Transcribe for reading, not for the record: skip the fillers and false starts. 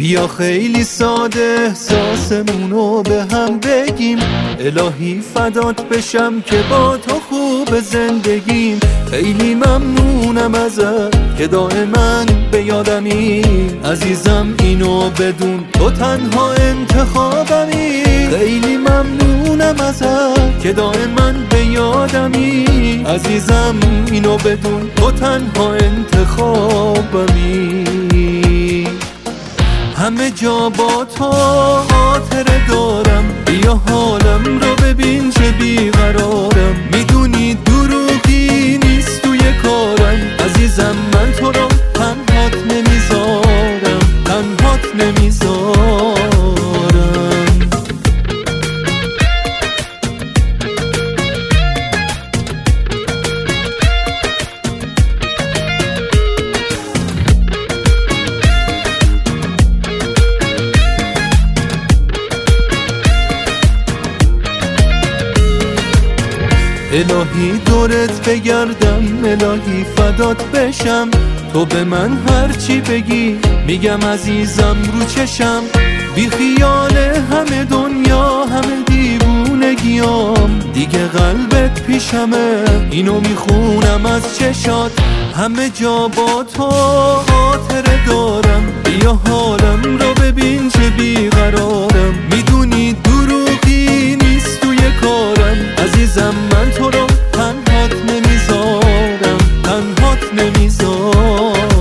بیا خیلی ساده احساسمونو به هم بگیم، الهی فدات بشم که با تو خوب زندگیم. خیلی ممنونم ازت که دائما به یادمی، عزیزم اینو بدون تو تنها انتخابمی. خیلی ممنونم ازت که دائما به یادمی، عزیزم اینو بدون تو تنها انتخابمی. همه جا با تو خاطره دارم، بیا حالم رو ببین چه بیقرارم. میدونی دروغی نیست توی کارم، عزیزم من تو رو تنهات نمیذارم، تنهات نمیذارم. الهی دورت بگردم، الهی فدات بشم، تو به من هرچی بگی میگم عزیزم رو چشم. بی خیال همه دنیا همه دیوونگیام، دیگه قلبت پیشمه اینو میخونم از چشات. همه جا با تو خاطره دارم، بیا حالم رو ببین چه بیقرارم. میدونی دروغی نیست توی کارم، عزیزم من تو رو تنهات نمیذارم، تنهات نمیذارم.